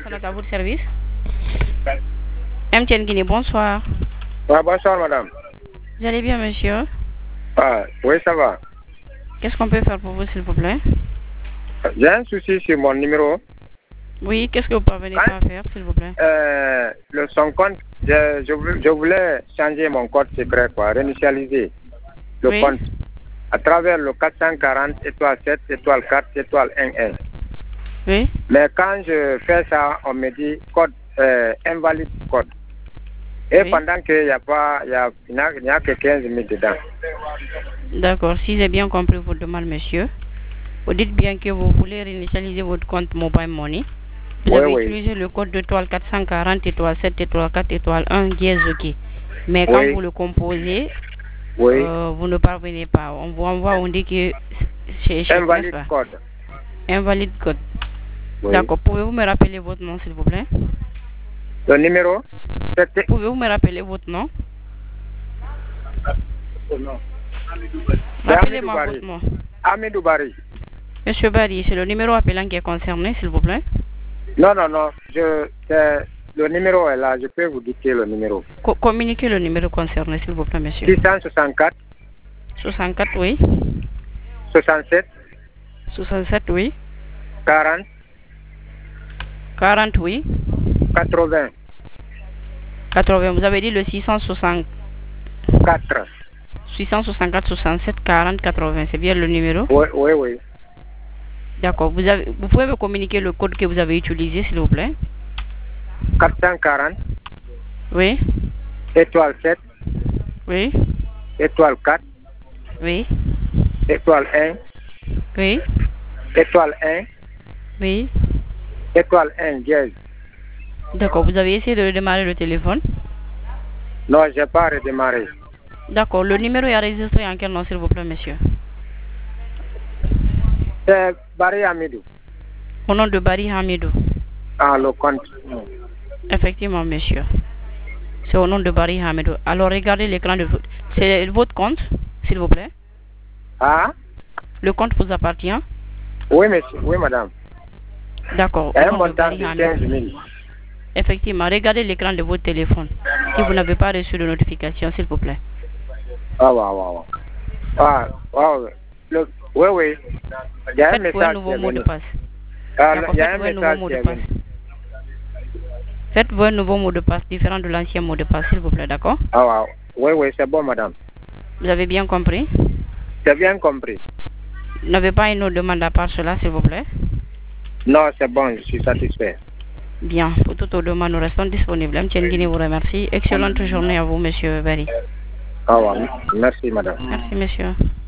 Sonate à votre service. MTN Guinée, bonsoir. Ouais, bonsoir, madame. Vous allez bien, monsieur? Ah, oui, ça va. Qu'est-ce qu'on peut faire pour vous, s'il vous plaît? J'ai un souci sur mon numéro. Oui, qu'est-ce que vous parvenez pas à faire, s'il vous plaît? Son compte, je voulais changer mon code secret, quoi, réinitialiser le compte à travers le 440 étoile 7 étoile 4 étoile 11. Oui. Mais quand je fais ça, on me dit code invalide code. Et pendant qu'il n'y a pas, il n'y a que 15 000 dedans. D'accord, si j'ai bien compris votre demande, monsieur, vous dites bien que vous voulez réinitialiser votre compte Mobile Money. Vous avez utilisé le code d'étoile 440 étoile 7 étoile 4 étoile 1 dièse OK. Mais quand vous le composez, vous ne parvenez pas. On vous envoie, on dit que c'est invalide code. Invalide code. D'accord. Pouvez-vous me rappeler votre nom, s'il vous plaît? Le numéro? Pouvez-vous me rappeler votre nom? Rappelez-moi votre nom. Amidou Bari. Monsieur Bari, c'est le numéro appelant qui est concerné, s'il vous plaît? Non. Le numéro est là. Je peux vous dicter le numéro. Communiquez le numéro concerné, s'il vous plaît, monsieur. 664. 64, oui. 67. 67, oui. 40. 40, oui. 80. 80, vous avez dit le 664. 664, 67, 40, 80, c'est bien le numéro? Oui. D'accord, vous pouvez me communiquer le code que vous avez utilisé, s'il vous plaît? 440. Oui. Étoile 7. Oui. Étoile 4. Oui. Étoile 1. Oui. Étoile 1. Oui. Étoile 1, dièse. D'accord, vous avez essayé de redémarrer le téléphone? Non, je n'ai pas redémarré. D'accord, le numéro est enregistré en quel nom, s'il vous plaît, monsieur? C'est Bari Hamidou. Au nom de Bari Hamidou. Ah, le compte. Effectivement, monsieur. C'est au nom de Bari Hamidou. Alors, regardez l'écran de votre... C'est votre compte, s'il vous plaît? Ah? Le compte vous appartient? Oui, monsieur. Oui, madame. D'accord. Un montant de 15 000. Effectivement, regardez l'écran de votre téléphone. Si vous n'avez pas reçu de notification, s'il vous plaît. Ah, wow. Oui. Il y a un message. Un nouveau mot de passe. Il y a un message qui est venu. Faites-vous un nouveau mot de passe différent de l'ancien mot de passe, s'il vous plaît, d'accord? Ah, wow. Oui, c'est bon, madame. Vous avez bien compris? J'ai bien compris. Vous n'avez pas une autre demande à part cela, s'il vous plaît? Non, c'est bon, je suis satisfait. Bien, pour toute autre demande, nous restons disponibles. MTN Guinée vous remercie. Excellente journée à vous, monsieur Bari. Ah, ouais. Merci, madame. Merci, monsieur.